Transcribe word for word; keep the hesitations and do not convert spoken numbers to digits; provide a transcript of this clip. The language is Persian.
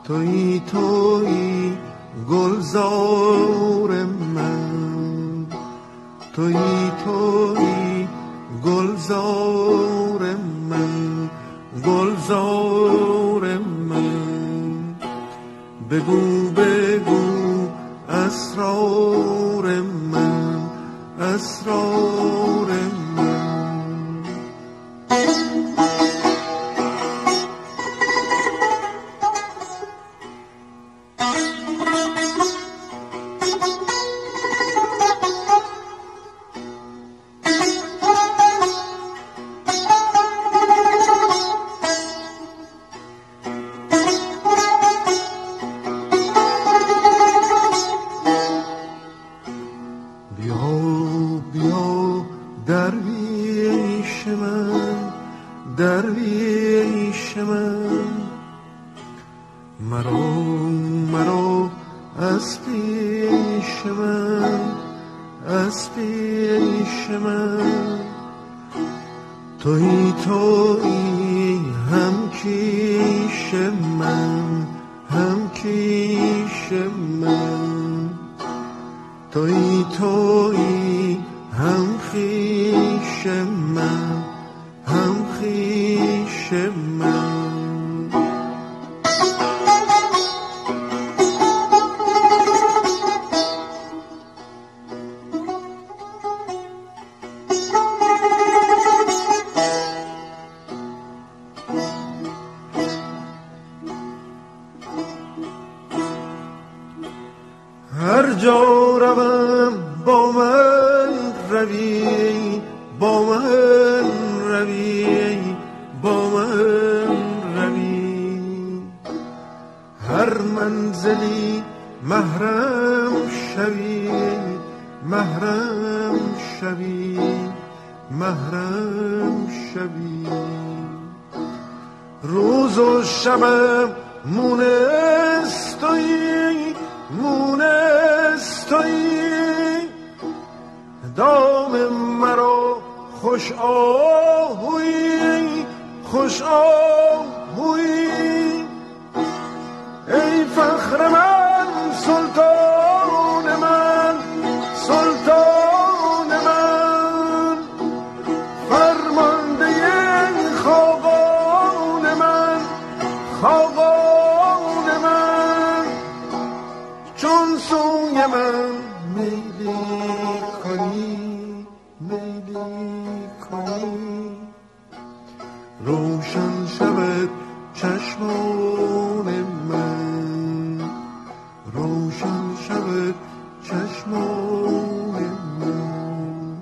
تویی تویی گلزار من، تویی تویی گلزار من، گلزار من. بگو بگو اسرار من، اسرار من. درویش من، درویش من، مرا مرا از پیش من، از پیش من. تویی تویی هم کیش من، هم کیش من. تویی تویی هم خویش من، هم خویش من. هر جا روم با من روی، با من روی، با من روی. هر منزلی محرم شوی، محرم شوی، محرم شوی. روز و شبم مونس تویی، مونس تویی. دام مرا خوش آهویی، خوش آهویی. ای فخر من، سلطان من، سلطان من. فرمانده خاقان من، خاقان من. چون سوی من میلی کنی، میلی کنی. روشن شود چشمان من، روشن شود چشمان من.